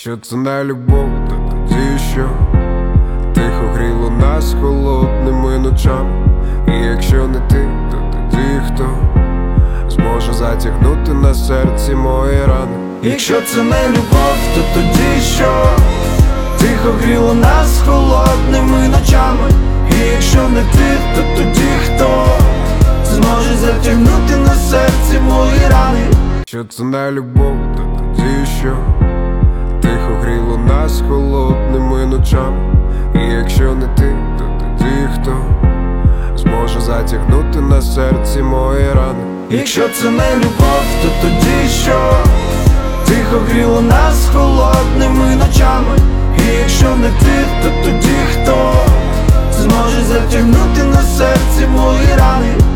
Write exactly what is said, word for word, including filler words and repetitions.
Що це не любов, то тоді що? Тихо гріло нас холодними ночами. І якщо не ти, то тоді хто зможе затягнути на серці мої рани? Якщо це не любов, то тоді що? Тихо гріло нас холодними ночами. І якщо не ти, то тоді хто зможе затягнути на серці мої рани? Що це не любов, то тоді що? Тихо гріло нас холодними ночами. І якщо не ти, то тоді хто зможе затягнути на серці мої рани? Якщо це не любов, то тоді що? Тихо гріло нас холодними ночами. І якщо не ти, то тоді хто зможе затягнути на серці мої рани?